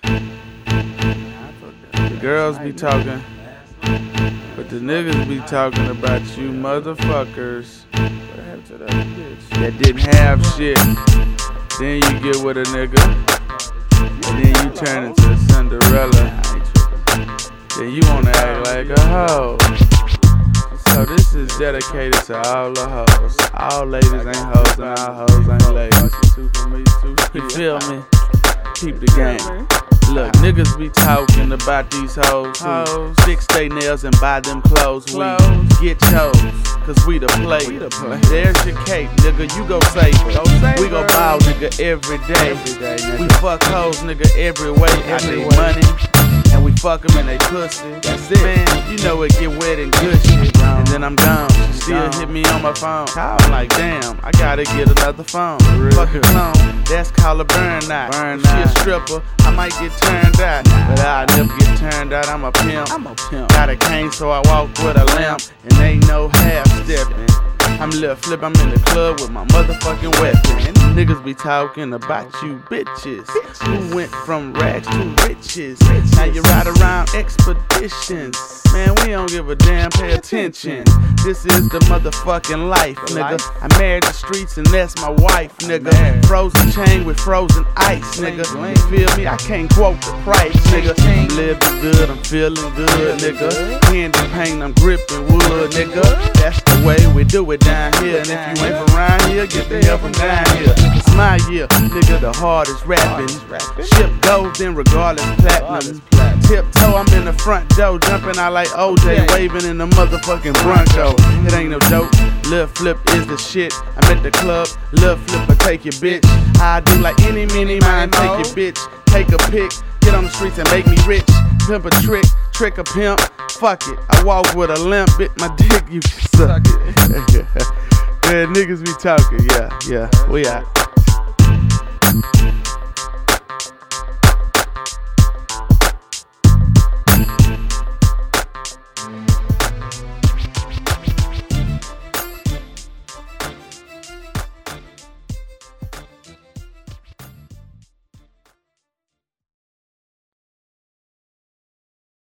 The girls be talking, but the niggas be talking about you motherfuckers that didn't have shit. Then you get with a nigga, and then you turn into Cinderella. Then you wanna act like a hoe. So this is dedicated to all the hoes. All ladies ain't hoes and all hoes ain't ladies. You feel me? Keep the game. Look, niggas be talking about these hoes who fix they nails and buy them clothes. We get chose, cause we the play. There's your cake, nigga, you go save it. We go ball, nigga, every day. We fuck hoes, nigga, every way. I need money, and we fuck them in they pussy. That's it, man, you know it get wet and gushy. And then I'm gone, she still hit me on my phone. I'm like, damn, I gotta get another phone. Fuck a clone, that's called a burnout. If she a stripper, I might get turned out, but I'll never get turned out. I'm a pimp. Got a cane, so I walk with a limp, and ain't no half stepping. I'm lil' flip, I'm in the club with my motherfucking weapon. Niggas be talking about you bitches who went from rags to riches. Now you ride around expeditions. Man, we don't give a damn, pay attention. This is the motherfucking life, nigga. I married the streets and that's my wife, nigga. Frozen chain with frozen ice, nigga. You feel me? I can't quote the price, nigga. I'm living good, I'm feeling good, nigga. Candy paint, I'm gripping wood, nigga. That's the way we do it down here. And if you ain't from around here, get the hell from down here. It's my year, nigga, the hardest rapping. Ship gold, then regardless platinum. Tiptoe, I'm in the front door, jumping out like OJ, waving in the motherfucking Bronco. It ain't no joke, Lil Flip is the shit. I'm at the club, Lil Flipper, take your bitch. I do like any mini mind, take your bitch. Take a pic, get on the streets and make me rich. Pimp a trick a pimp, fuck it. I walk with a limp, bit my dick, you can suck it. Yeah, niggas be talking, yeah, we out.